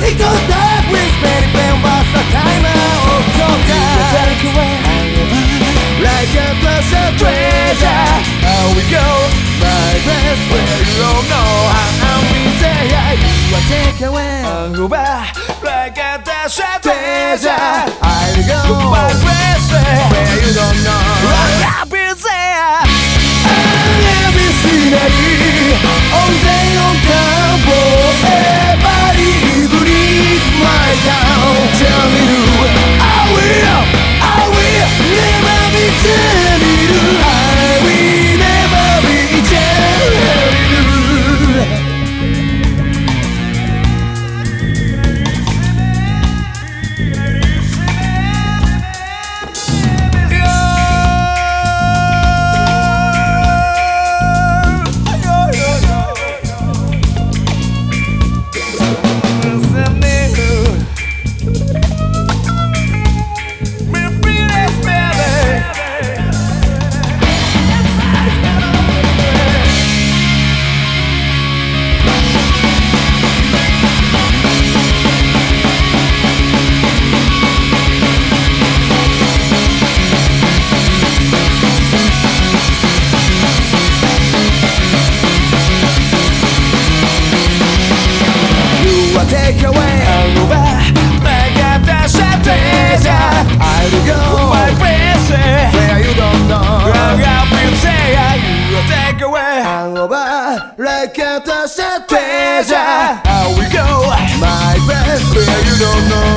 Little dog with many pen was a timer of contact. Take away like a pleasure treasure. How we go, my best friend. You don't know how I'm busy. You are take away like a pleasure treasure. I'll go, my best friend. Where you don't know I'm busy. Every scenery on time for everybody who needs my town. Tell me who I will never be tell I will never be tell take away like a pleasure treasure. I'll go, my princess, where you don't know. I'll be say you take away like a pleasure treasure. How we go, my best, where you don't know.